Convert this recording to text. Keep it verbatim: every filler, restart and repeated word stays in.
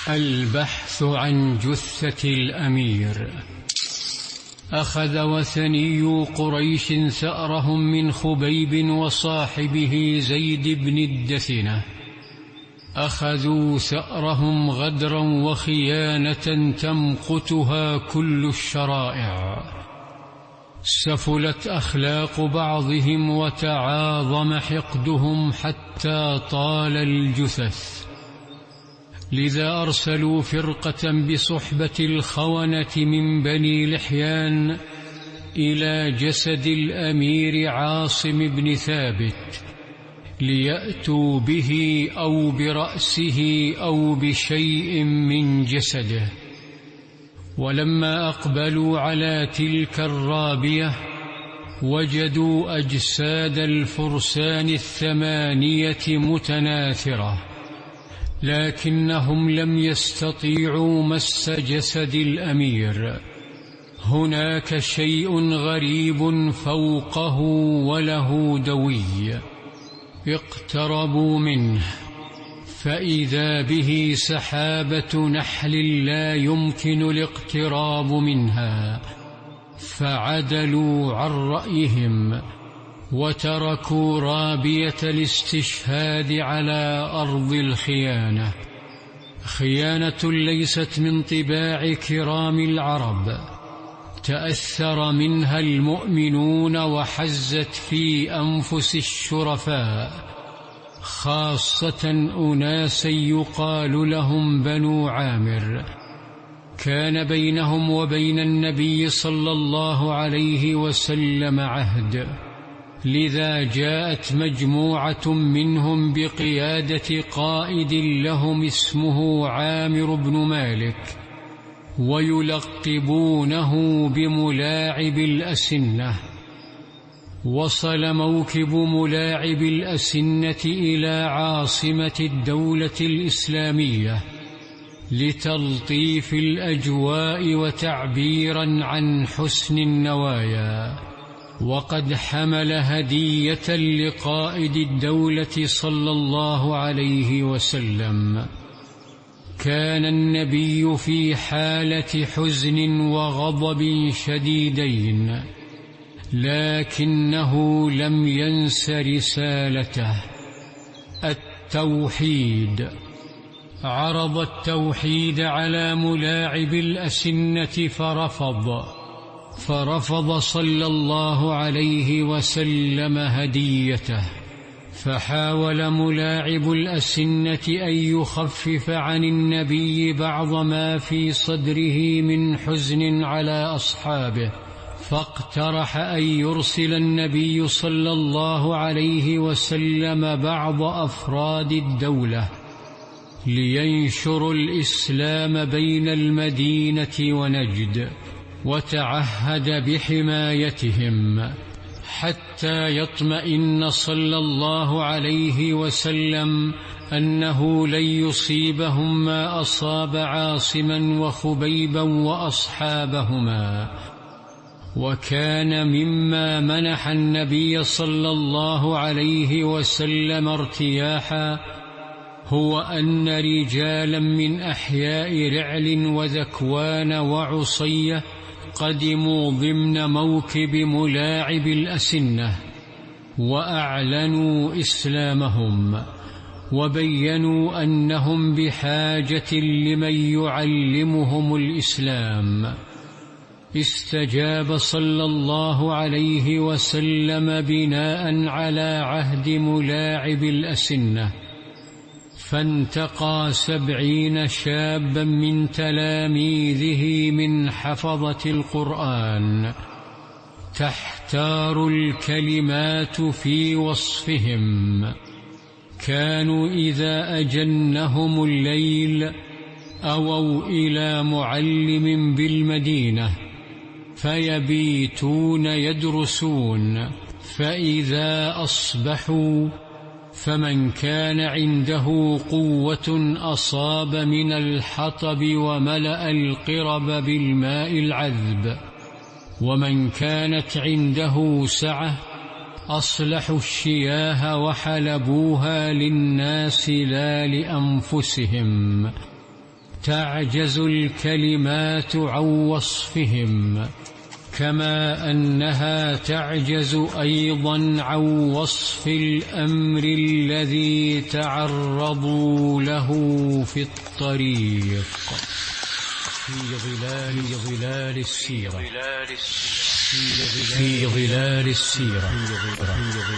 البحث عن جثة الأمير. أخذ وثني قريش ثأرهم من خبيب وصاحبه زيد بن الدثنة. أخذوا ثأرهم غدرا وخيانة تمقتها كل الشرائع. سفلت أخلاق بعضهم وتعاظم حقدهم حتى طال الجثث، لذا أرسلوا فرقة بصحبة الخونة من بني لحيان إلى جسد الأمير عاصم بن ثابت ليأتوا به أو برأسه أو بشيء من جسده. ولما أقبلوا على تلك الرابية وجدوا أجساد الفرسان الثمانية متناثرة، لكنهم لم يستطيعوا مس جسد الأمير. هناك شيء غريب فوقه وله دوي. اقتربوا منه فإذا به سحابة نحل لا يمكن الاقتراب منها، فعدلوا عن رأيهم وتركوا رابية الاستشهاد على أرض الخيانة. خيانة ليست من طباع كرام العرب، تأثر منها المؤمنون وحزت في أنفس الشرفاء، خاصة أناسا يقال لهم بنو عامر، كان بينهم وبين النبي صلى الله عليه وسلم عهد. لذا جاءت مجموعة منهم بقيادة قائد لهم اسمه عامر بن مالك، ويلقبونه بملاعب الأسنة. وصل موكب ملاعب الأسنة إلى عاصمة الدولة الإسلامية لتلطيف الأجواء وتعبيرا عن حسن النوايا، وقد حمل هدية لقائد الدولة صلى الله عليه وسلم. كان النبي في حالة حزن وغضب شديدين، لكنه لم ينس رسالته التوحيد. عرض التوحيد على ملاعب الأسنة فرفض فرفض صلى الله عليه وسلم هديته. فحاول ملاعب الأسنة أن يخفف عن النبي بعض ما في صدره من حزن على أصحابه، فاقترح أن يرسل النبي صلى الله عليه وسلم بعض أفراد الدولة لينشر الإسلام بين المدينة ونجد، وتعهد بحمايتهم حتى يطمئن صلى الله عليه وسلم أنه لن يصيبهم ما أصاب عاصما وخبيبا وأصحابهما. وكان مما منح النبي صلى الله عليه وسلم ارتياحا هو أن رجالا من أحياء رعل وذكوان وعصية قدموا ضمن موكب ملاعب الأسنة، وأعلنوا إسلامهم وبينوا أنهم بحاجة لمن يعلمهم الإسلام. استجاب صلى الله عليه وسلم بناء على عهد ملاعب الأسنة، فانتقى سبعين شابا من تلاميذه من حفظة القرآن، تحتار الكلمات في وصفهم. كانوا إذا أجنهم الليل أووا إلى معلم بالمدينة فيبيتون يدرسون، فإذا أصبحوا فمن كان عنده قوة أصاب من الحطب وملأ القرب بالماء العذب، ومن كانت عنده سعة أصلحوا الشياه وحلبوها للناس لا لأنفسهم. تعجز الكلمات عن وصفهم، كما أنها تعجز أيضا عن وصف الأمر الذي تعرضوا له في الطريق. في ظلال ظلال السيرة في ظلال السيرة